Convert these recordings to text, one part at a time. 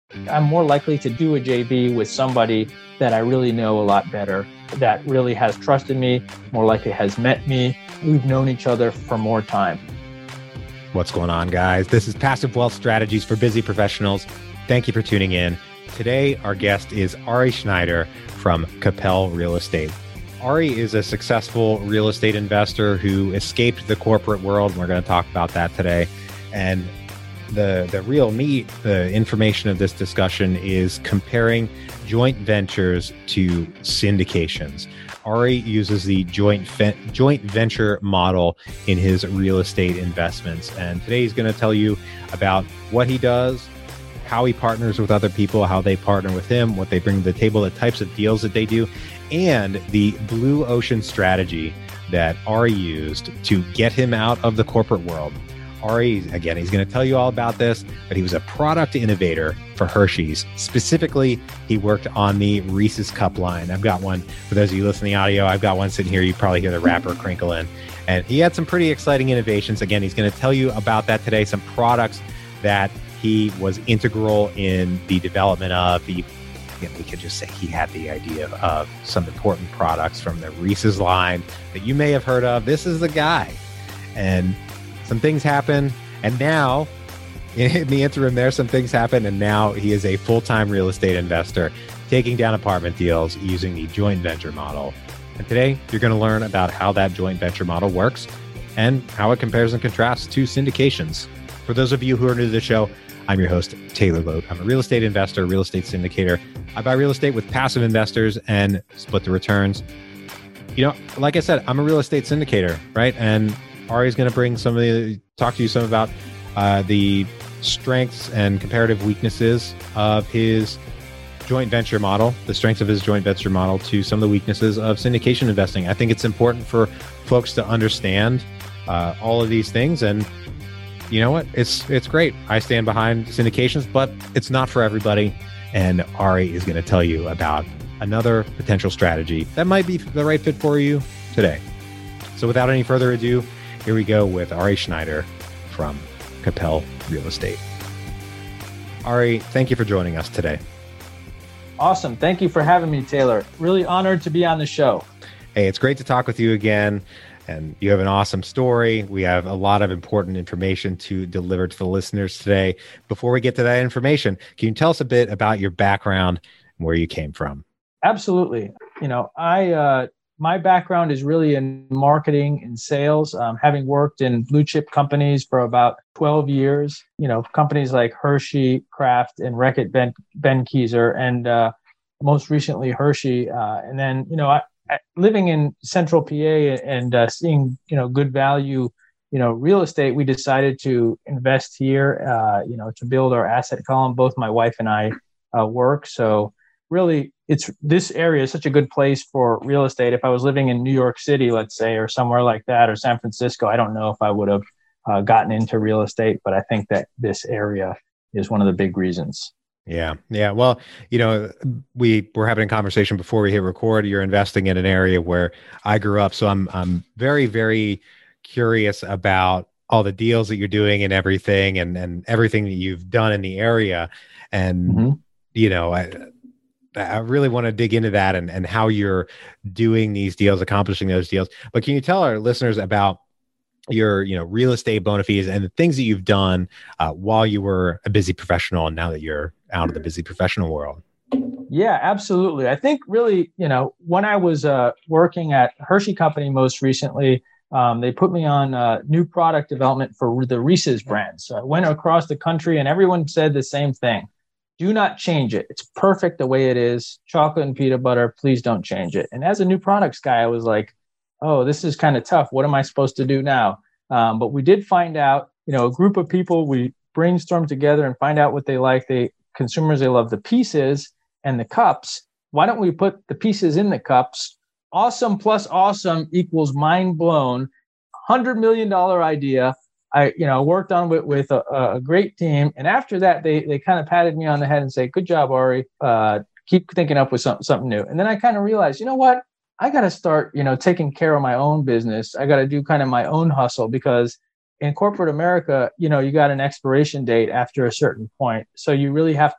I'm more likely to do a JV with somebody that I really know a lot better, that really has trusted me, more likely has met me. We've known each other for more time. What's going on, guys? This is Passive Wealth Strategies for Busy Professionals. Thank you for tuning in. Today, our guest is Ari Schneider from Capel Real Estate. Ari is a successful real estate investor who escaped the corporate world. We're going to talk about that today. And the real meat, the information of this discussion is comparing joint ventures to syndications. Ari uses the joint venture model in his real estate investments. And today he's going to tell you about what he does, how he partners with other people, how they partner with him, what they bring to the table, the types of deals that they do, and the blue ocean strategy that Ari used to get him out of the corporate world. Ari, again, he's going to tell you all about this, but he was a product innovator for Hershey's. Specifically, he worked on the Reese's Cup line. I've got one, for those of you listening to audio, I've got one sitting here. You probably hear the wrapper crinkle in. And he had some pretty exciting innovations. Again, he's going to tell you about that today, some products that he was integral in the development of. We could just say he had the idea of some important products from the Reese's line that you may have heard of. This is the guy. And some things happen, and now, in the interim there, some things happen, and now he is a full-time real estate investor, taking down apartment deals using the joint venture model. And today, you're going to learn about how that joint venture model works and how it compares and contrasts to syndications. For those of you who are new to the show, I'm your host, Taylor Loht. I'm a real estate investor, real estate syndicator. I buy real estate with passive investors and split the returns. You know, like I said, I'm a real estate syndicator, right? And Ari's going to talk to you some about the strengths and comparative weaknesses of his joint venture model, the strengths of his joint venture model to some of the weaknesses of syndication investing. I think it's important for folks to understand all of these things. And you know what? It's great. I stand behind syndications, but it's not for everybody. And Ari is going to tell you about another potential strategy that might be the right fit for you today. So without any further ado, here we go with Ari Schneider from Capel Real Estate. Ari, thank you for joining us today. Awesome. Thank you for having me, Taylor. Really honored to be on the show. Hey, it's great to talk with you again. And you have an awesome story. We have a lot of important information to deliver to the listeners today. Before we get to that information, can you tell us a bit about your background and where you came from? Absolutely. You know, my background is really in marketing and sales, having worked in blue chip companies for about 12 years, you know, companies like Hershey, Kraft, and Reckitt Benckiser, and most recently Hershey. And then, you know, living in central PA and seeing, you know, good value, you know, real estate, we decided to invest here, you know, to build our asset column. Both my wife and I work. So really, this area is such a good place for real estate. If I was living in New York City, let's say, or somewhere like that, or San Francisco, I don't know if I would have gotten into real estate, but I think that this area is one of the big reasons. Yeah. Well, you know, we were having a conversation before we hit record. You're investing in an area where I grew up, so I'm very, very curious about all the deals that you're doing and everything, and everything that you've done in the area, and you know, I really want to dig into that and how you're doing these deals, accomplishing those deals. But can you tell our listeners about your, you know, real estate bona fides and the things that you've done while you were a busy professional and now that you're out of the busy professional world? Yeah, absolutely. I think really, you know, when I was working at Hershey Company most recently, they put me on new product development for the Reese's brand. So I went across the country and everyone said the same thing. Do not change it. It's perfect the way it is. Chocolate and peanut butter, please don't change it. And as a new products guy, I was like, oh, this is kind of tough. What am I supposed to do now? But we did find out, you know, a group of people, we brainstormed together and find out what they like. Consumers, they love the pieces and the cups. Why don't we put the pieces in the cups? Awesome plus awesome equals mind blown. $100 million idea. I worked on it with a great team. And after that, they kind of patted me on the head and say, good job, Ari. Keep thinking up with something new. And then I kind of realized, you know what? I got to start, taking care of my own business. I got to do kind of my own hustle, because in corporate America, you got an expiration date after a certain point. So you really have to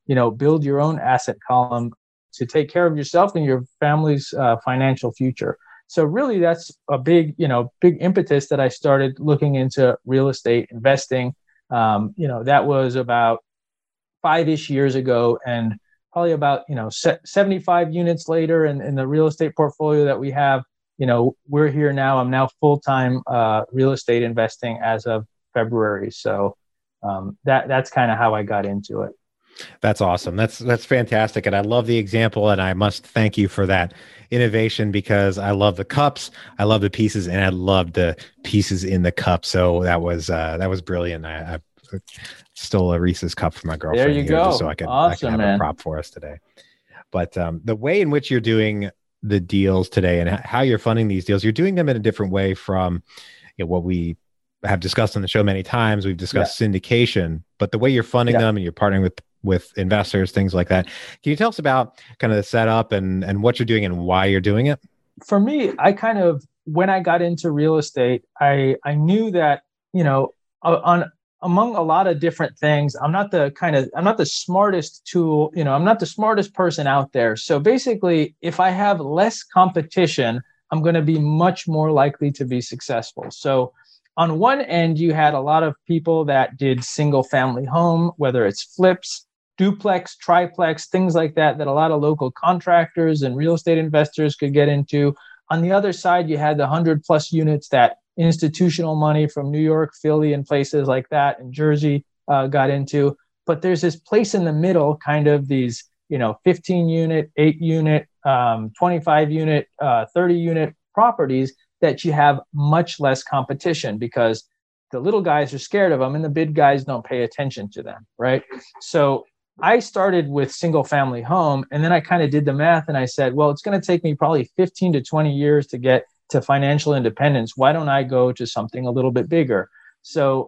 build your own asset column to take care of yourself and your family's financial future. So really, that's a big impetus that I started looking into real estate investing. That was about 5-ish years ago, and probably about 75 units later in the real estate portfolio that we have. We're here now. I'm now full-time real estate investing as of February. So that's kind of how I got into it. That's awesome. That's fantastic. And I love the example, and I must thank you for that innovation, because I love the cups, I love the pieces, and I love the pieces in the cup. So that was brilliant. I stole a Reese's cup from my girlfriend. There you go. Just so I can have a prop for us today. But the way in which you're doing the deals today and how you're funding these deals, you're doing them in a different way from what we have discussed on the show many times. We've discussed syndication, but the way you're funding them and you're partnering with investors, things like that. Can you tell us about kind of the setup and what you're doing and why you're doing it? For me, when I got into real estate, I knew that, among a lot of different things, I'm not the smartest tool, I'm not the smartest person out there. So basically, if I have less competition, I'm going to be much more likely to be successful. So on one end, you had a lot of people that did single family home, whether it's flips, duplex, triplex, things like that a lot of local contractors and real estate investors could get into. On the other side, you had the 100+ units that institutional money from New York, Philly, and places like that, and Jersey got into. But there's this place in the middle, kind of these, 15 unit, 8 unit, 25 unit, 30 unit properties that you have much less competition, because the little guys are scared of them and the big guys don't pay attention to them, right? So I started with single family home, and then I kind of did the math and I said, well, it's going to take me probably 15 to 20 years to get to financial independence. Why don't I go to something a little bit bigger? So,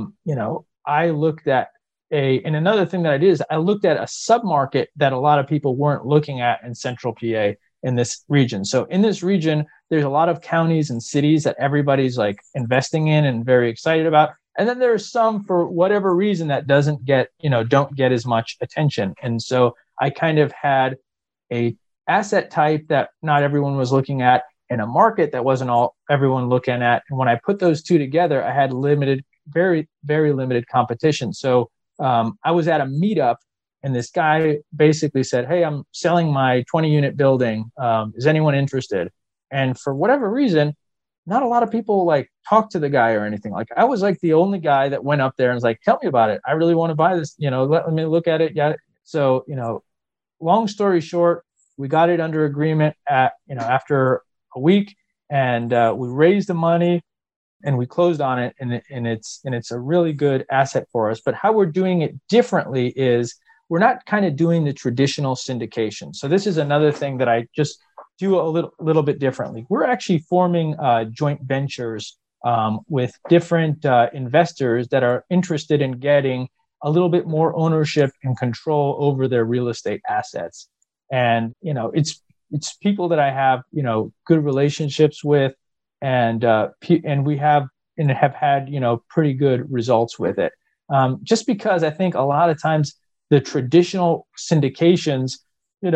I looked at and another thing that I did is I looked at a submarket that a lot of people weren't looking at in central PA in this region. So in this region, there's a lot of counties and cities that everybody's like investing in and very excited about. And then there's some, for whatever reason, that don't get as much attention. And so I kind of had a asset type that not everyone was looking at in a market that wasn't everyone looking at. And when I put those two together, I had very, very limited competition. So I was at a meetup, and this guy basically said, hey, I'm selling my 20-unit building. Is anyone interested? And for whatever reason, not a lot of people talked to the guy or anything. I was the only guy that went up there and was like, tell me about it. I really want to buy this, let me look at it. Yeah. So, long story short, we got it under agreement after a week, and we raised the money and we closed on it. And it's a really good asset for us. But how we're doing it differently is we're not kind of doing the traditional syndication. So this is another thing that I just do a little bit differently. We're actually forming joint ventures with different investors that are interested in getting a little bit more ownership and control over their real estate assets. And it's people that I have good relationships with, and we have had pretty good results with it. Just because I think a lot of times the traditional syndications, you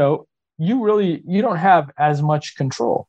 don't have as much control.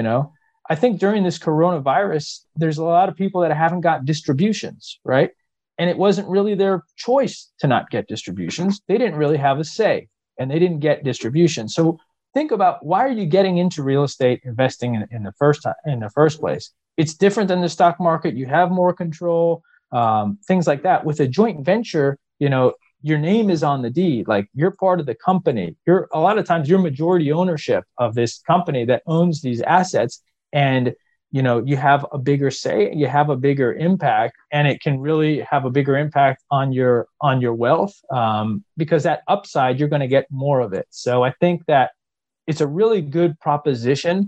I think during this coronavirus, there's a lot of people that haven't got distributions, right? And it wasn't really their choice to not get distributions. They didn't really have a say, and they didn't get distribution. So think about, why are you getting into real estate investing in the first place? It's different than the stock market. You have more control, things like that. With a joint venture, your name is on the deed. You're part of the company. A lot of times you're majority ownership of this company that owns these assets, and you have a bigger say, you have a bigger impact, and it can really have a bigger impact on your wealth, because that upside, you're going to get more of it. So I think that it's a really good proposition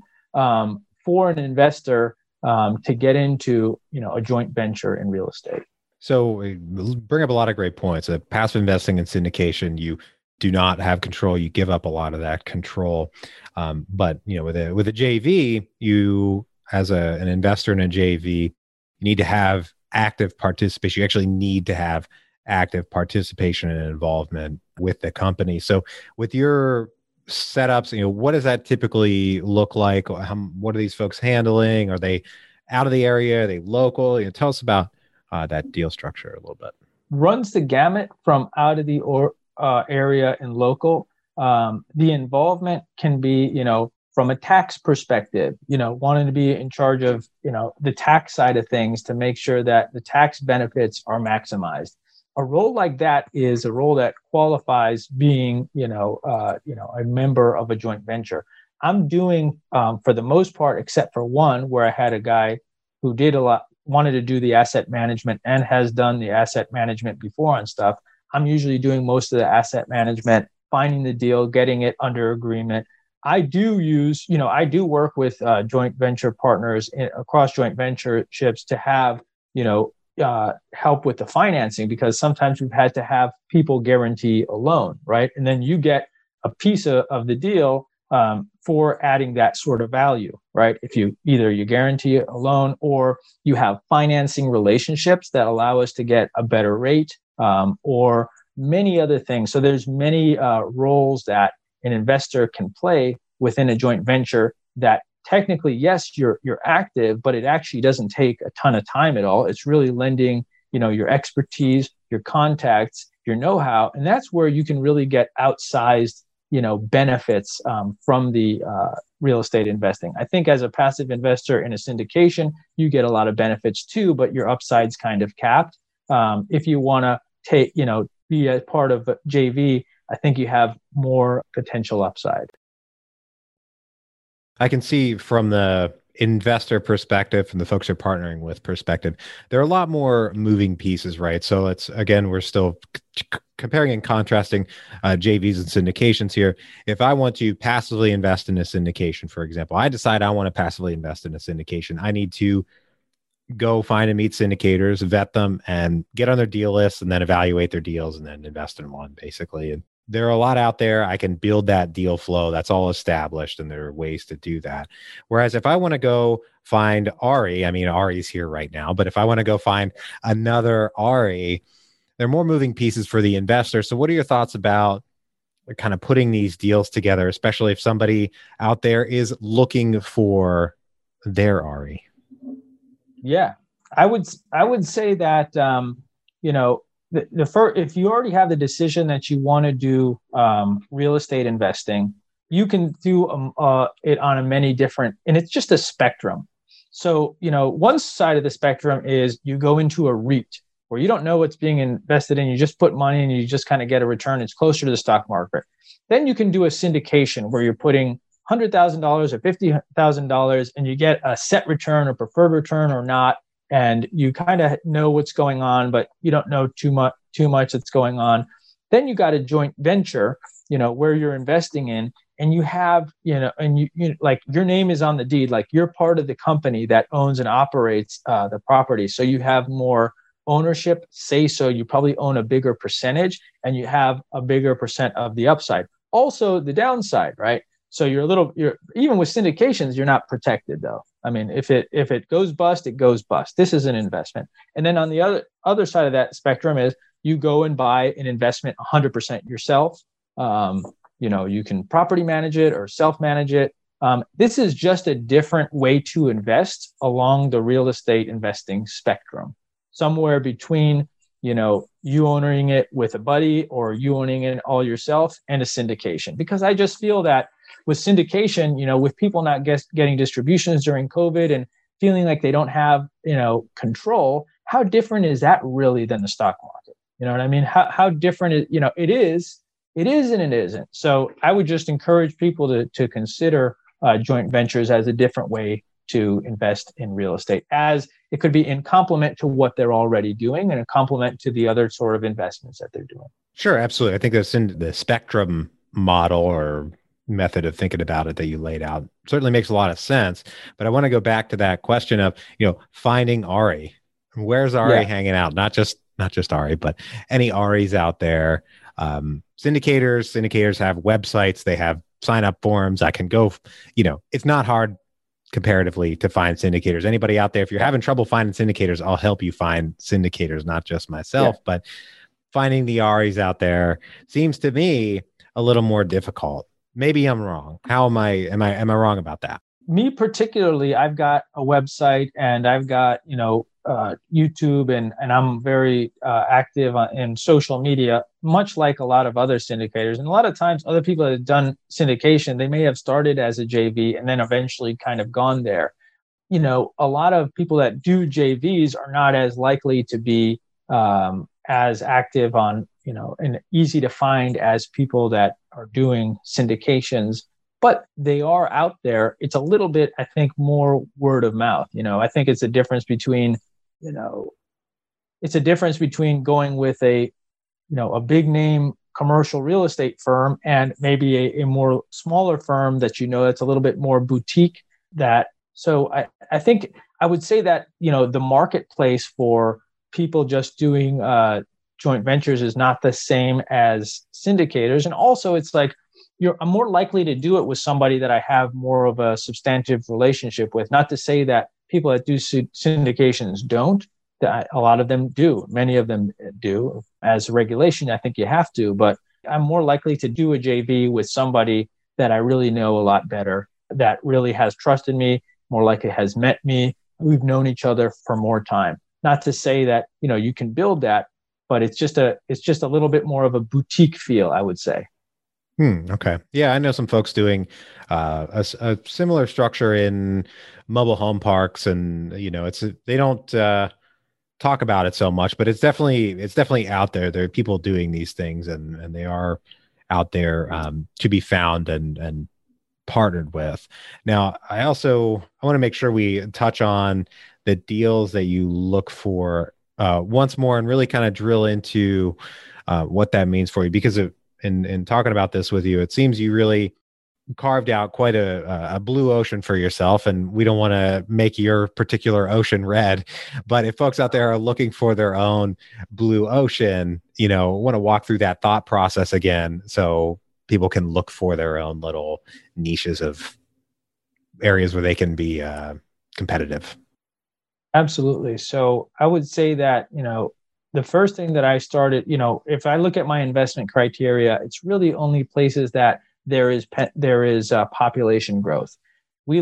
for an investor to get into a joint venture in real estate. So bring up a lot of great points. Passive investing and syndication, you do not have control. You give up a lot of that control. But with a JV, you as an investor in a JV, you need to have active participation. You actually need to have active participation and involvement with the company. So with your setups, what does that typically look like? What are these folks handling? Are they out of the area? Are they local? Tell us about that deal structure a little bit. Runs the gamut from out of the area and local. The involvement can be, from a tax perspective, wanting to be in charge of, the tax side of things to make sure that the tax benefits are maximized. A role like that is a role that qualifies being, a member of a joint venture. I'm doing, for the most part, except for one, where I had a guy who wanted to do the asset management and has done the asset management before on stuff. I'm usually doing most of the asset management, finding the deal, getting it under agreement. I do work with joint venture partners across joint ventureships to have, help with the financing, because sometimes we've had to have people guarantee a loan, right? And then you get a piece of the deal for adding that sort of value, right? If you guarantee a loan or you have financing relationships that allow us to get a better rate, or many other things. So there's many roles that an investor can play within a joint venture that technically, yes, you're active, but it actually doesn't take a ton of time at all. It's really lending, your expertise, your contacts, your know-how, and that's where you can really get outsized, benefits from the real estate investing. I think as a passive investor in a syndication, you get a lot of benefits too, but your upside's kind of capped. If you want to be a part of a JV, I think you have more potential upside. I can see from the investor perspective, from the folks you're partnering with perspective, there are a lot more moving pieces, right? So we're still comparing and contrasting JVs and syndications here. If I want to passively invest in a syndication, for example, I decide I want to passively invest in a syndication. I need to go find and meet syndicators, vet them, and get on their deal list, and then evaluate their deals, and then invest in one, basically. And there are a lot out there. I can build that deal flow. That's all established, and there are ways to do that. Whereas if I want to go find Ari, Ari's here right now, but if I want to go find another Ari, there are more moving pieces for the investor. So what are your thoughts about kind of putting these deals together, especially if somebody out there is looking for their Ari? Yeah, I would say that, the first, if you already have the decision that you want to do real estate investing, you can do it on a many different, and it's just a spectrum. So, one side of the spectrum is you go into a REIT where you don't know what's being invested in. You just put money and you just kind of get a return. It's closer to the stock market. Then you can do a syndication where you're putting $100,000 or $50,000 and you get a set return or preferred return or not. And you kind of know what's going on, but you don't know too much that's going on. Then you got a joint venture, where you're investing in, and you have, and you like your name is on the deed, like you're part of the company that owns and operates the property. So you have more ownership, say so. You probably own a bigger percentage, and you have a bigger percent of the upside. Also, the downside, right? So you're even with syndications, you're not protected though. If it goes bust, it goes bust. This is an investment. And then on the other side of that spectrum is you go and buy an investment 100% yourself. You can property manage it or self-manage it. This is just a different way to invest along the real estate investing spectrum, somewhere between, you owning it with a buddy or you owning it all yourself and a syndication. Because I just feel that with syndication, with people not getting distributions during COVID and feeling like they don't have, control, how different is that really than the stock market? You know what I mean? How different it is and it isn't. So I would just encourage people to consider joint ventures as a different way to invest in real estate, as it could be in complement to what they're already doing and a complement to the other sort of investments that they're doing. Sure, absolutely. I think that's in the spectrum model or method of thinking about it that you laid out certainly makes a lot of sense. But I want to go back to that question of, finding Ari. Where's Ari hanging out? Not just Ari, but any Aris out there. Syndicators have websites. They have sign up forms. I can go, it's not hard comparatively to find syndicators. Anybody out there, if you're having trouble finding syndicators, I'll help you find syndicators, not just myself. But finding the Aries out there seems to me a little more difficult. Maybe I'm wrong. How am I wrong about that? Me particularly, I've got a website and I've got, YouTube, and I'm very active in social media, much like a lot of other syndicators. And a lot of times, other people that have done syndication, they may have started as a JV and then eventually kind of gone there. A lot of people that do JVs are not as likely to be as active on, and easy to find as people that are doing syndications, but they are out there. It's a little bit, I think, more word of mouth. I think it's a difference between, going with a big name commercial real estate firm and maybe a more smaller firm that, that's a little bit more boutique. So I think I would say that, the marketplace for people just doing joint ventures is not the same as syndicators. And also it's like, I'm more likely to do it with somebody that I have more of a substantive relationship with. Not to say that people that do syndications don't. That a lot of them do. Many of them do. As a regulation, I think you have to. But I'm more likely to do a JV with somebody that I really know a lot better, that really has trusted me, more likely has met me. We've known each other for more time. Not to say that you can build that, but it's just a little bit more of a boutique feel, I would say. Okay. Yeah, I know some folks doing a similar structure in mobile home parks, and they don't talk about it so much, but it's definitely out there. There are people doing these things, and they are out there to be found and partnered with. Now, I want to make sure we touch on the deals that you look for once more, and really kind of drill into what that means for you, because in talking about this with you, it seems you really carved out quite a blue ocean for yourself, and we don't want to make your particular ocean red. But if folks out there are looking for their own blue ocean, want to walk through that thought process again, so people can look for their own little niches of areas where they can be competitive. Absolutely. So I would say that, the first thing that I started, if I look at my investment criteria, it's really only places that there is population growth. We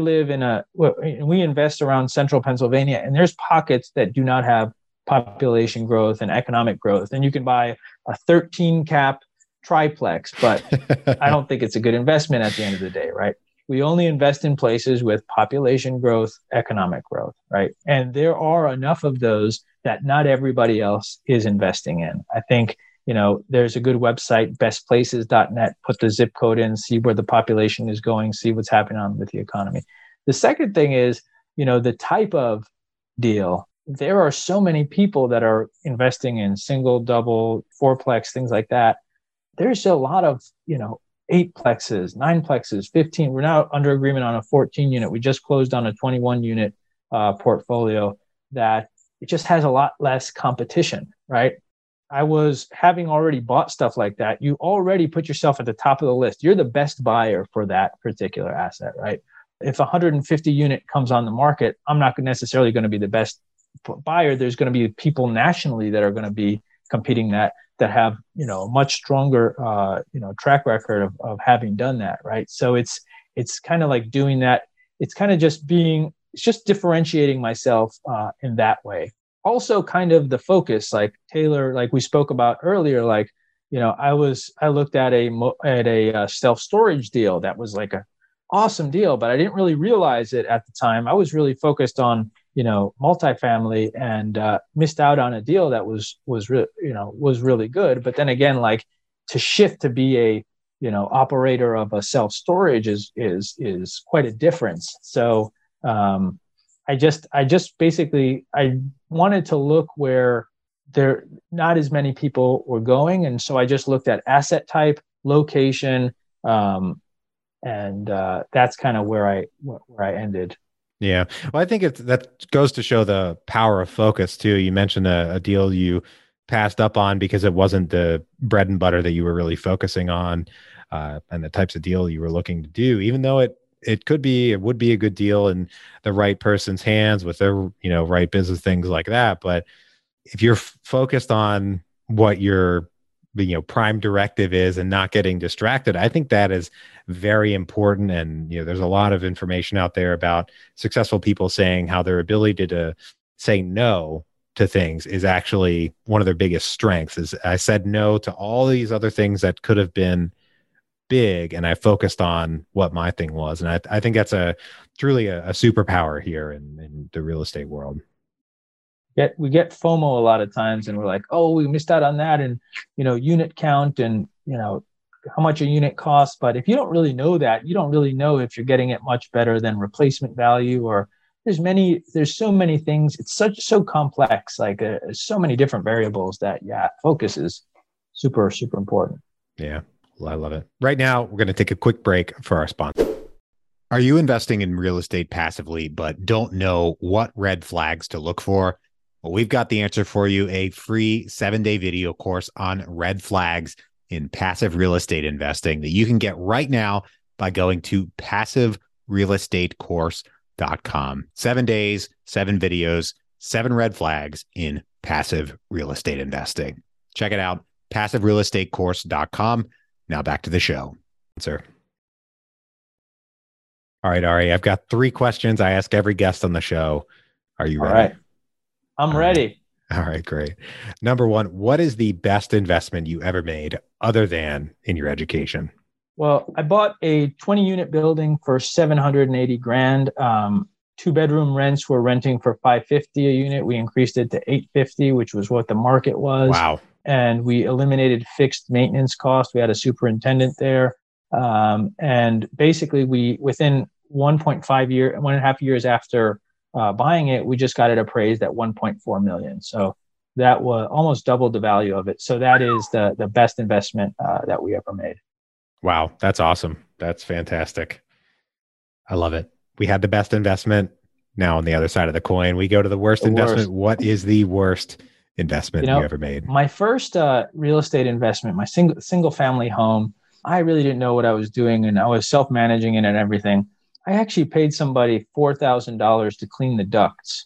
invest around central Pennsylvania, and there's pockets that do not have population growth and economic growth. And you can buy a 13 cap triplex, but I don't think it's a good investment at the end of the day, right? We only invest in places with population growth, economic growth, right? And there are enough of those that not everybody else is investing in. I think, there's a good website, bestplaces.net, put the zip code in, see where the population is going, see what's happening on with the economy. The second thing is, the type of deal. There are so many people that are investing in single, double, fourplex, things like that. There's a lot of, 8plexes, 9plexes, 15. We're now under agreement on a 14 unit. We just closed on a 21 unit portfolio that it just has a lot less competition, right? I was having already bought stuff like that. You already put yourself at the top of the list. You're the best buyer for that particular asset, right? If a 150 unit comes on the market, I'm not necessarily going to be the best buyer. There's going to be people nationally that are going to be competing that have, much stronger, track record of having done that, right? So it's kind of like doing that. It's kind of just differentiating myself in that way. Also, kind of the focus, like Taylor, like we spoke about earlier, like, I looked at a self-storage deal that was like a awesome deal, but I didn't really realize it at the time. I was really focused on, multifamily, and missed out on a deal that was really good. But then again, like, to shift to be a, operator of a self-storage is quite a difference. So I just basically, I wanted to look where there not as many people were going. And so I just looked at asset type, location, and that's kind of where I ended. Yeah. Well, I think that goes to show the power of focus too. You mentioned a deal you passed up on because it wasn't the bread and butter that you were really focusing on, and the types of deal you were looking to do, even though it would be a good deal in the right person's hands with their, right business, things like that. But if you're focused on what your prime directive is and not getting distracted. I think that is very important. And there's a lot of information out there about successful people saying how their ability to say no to things is actually one of their biggest strengths. Is I said no to all these other things that could have been big, and I focused on what my thing was. And I think that's truly a superpower here in the real estate world. We get FOMO a lot of times, and we're like, oh, we missed out on that, and unit count, and how much a unit costs. But if you don't really know that, you don't really know if you're getting it much better than replacement value, or there's so many things. It's so complex, like so many different variables that focus is super, super important. Yeah, well, I love it. Right now, we're going to take a quick break for our sponsor. Are you investing in real estate passively, but don't know what red flags to look for? Well, we've got the answer for you, a free 7-day video course on red flags in passive real estate investing that you can get right now by going to passiverealestatecourse.com. 7 days, 7 videos, 7 red flags in passive real estate investing. Check it out, passiverealestatecourse.com. Now back to the show. Sir. All right, Ari, I've got 3 questions I ask every guest on the show. Are you ready? All right. I'm ready. All right, great. Number 1, what is the best investment you ever made other than in your education? Well, I bought a 20-unit building for $780,000. 2-bedroom rents were renting for $550 a unit. We increased it to $850, which was what the market was. Wow. And we eliminated fixed maintenance costs. We had a superintendent there. And basically within 1.5 years after buying it, we just got it appraised at $1.4 million. So that was almost double the value of it. So that is the best investment that we ever made. Wow. That's awesome. That's fantastic. I love it. We had the best investment. Now on the other side of the coin, we go to the worst investment. What is the worst investment you ever made? My first real estate investment, my single family home, I really didn't know what I was doing, and I was self-managing it and everything. I actually paid somebody $4,000 to clean the ducts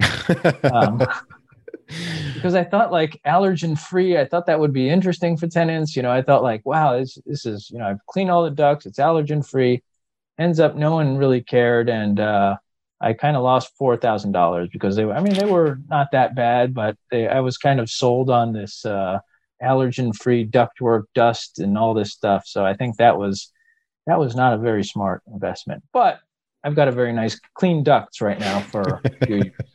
because I thought like allergen free. I thought that would be interesting for tenants. I thought like, wow, this is, I've cleaned all the ducts. It's allergen free. Ends up no one really cared. And I kind of lost $4,000 because they were not that bad, but I was kind of sold on this allergen free ductwork, dust, and all this stuff. So I think that was not a very smart investment, but I've got a very nice clean ducts right now for a few years.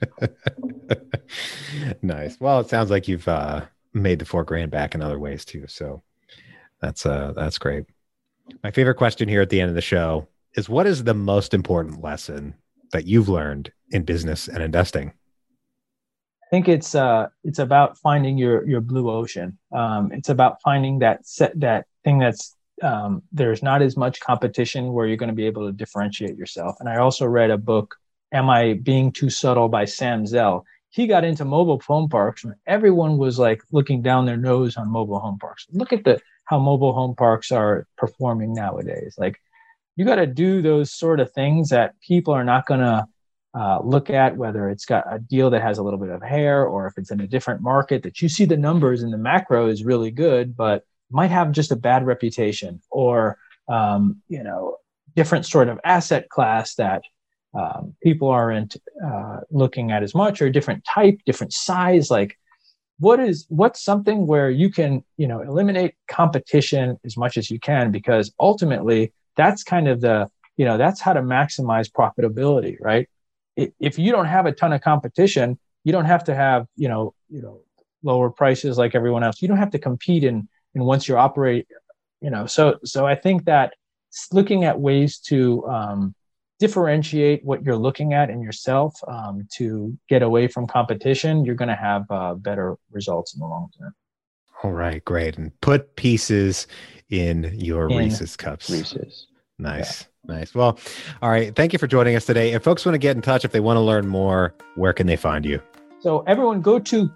Nice. Well, it sounds like you've made the $4,000 back in other ways too. So that's great. My favorite question here at the end of the show is, what is the most important lesson that you've learned in business and investing? I think it's about finding your blue ocean. It's about finding that thing that's there's not as much competition, where you're going to be able to differentiate yourself. And I also read a book, Am I Being Too Subtle by Sam Zell. He got into mobile home parks, and everyone was like looking down their nose on mobile home parks. Look at how mobile home parks are performing nowadays. Like, you got to do those sort of things that people are not going to look at, whether it's got a deal that has a little bit of hair, or if it's in a different market that you see the numbers and the macro is really good, but might have just a bad reputation, or different sort of asset class that people aren't looking at as much, or different type, different size. Like, what's something where you can eliminate competition as much as you can, because ultimately that's kind of that's how to maximize profitability, right? If you don't have a ton of competition, you don't have to have lower prices like everyone else. You don't have to compete in once you operate, so I think that looking at ways to differentiate what you're looking at in yourself to get away from competition, you're going to have better results in the long term. All right, great. And put pieces in your Reese's cups. Reese's. Nice. Yeah. Nice. Well, all right. Thank you for joining us today. If folks want to get in touch, if they want to learn more, where can they find you? So everyone go to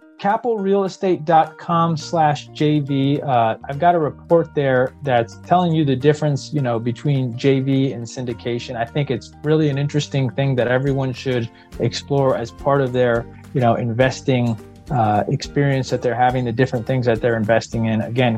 capitalrealestate.com/JV. I've got a report there that's telling you the difference, between JV and syndication. I think it's really an interesting thing that everyone should explore as part of their, investing experience that they're having, the different things that they're investing in. Again,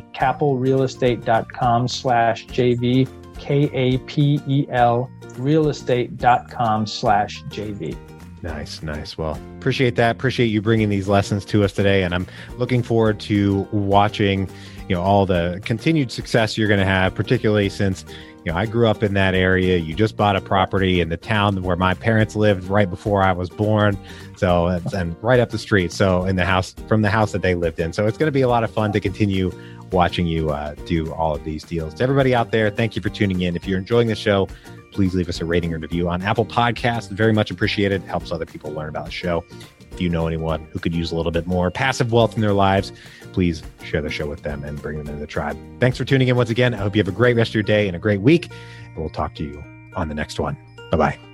kapelrealestate.com/JV, KAPEL realestate.com/JV. Nice. Well, appreciate that. Appreciate you bringing these lessons to us today. And I'm looking forward to watching, all the continued success you're going to have, particularly since, I grew up in that area. You just bought a property in the town where my parents lived right before I was born. So, and right up the street. So from the house that they lived in. So it's going to be a lot of fun to continue watching you do all of these deals. To everybody out there, thank you for tuning in. If you're enjoying the show, please leave us a rating or review on Apple Podcasts. Very much appreciated. It helps other people learn about the show. If you know anyone who could use a little bit more passive wealth in their lives, please share the show with them and bring them into the tribe. Thanks for tuning in once again. I hope you have a great rest of your day and a great week. And we'll talk to you on the next one. Bye-bye.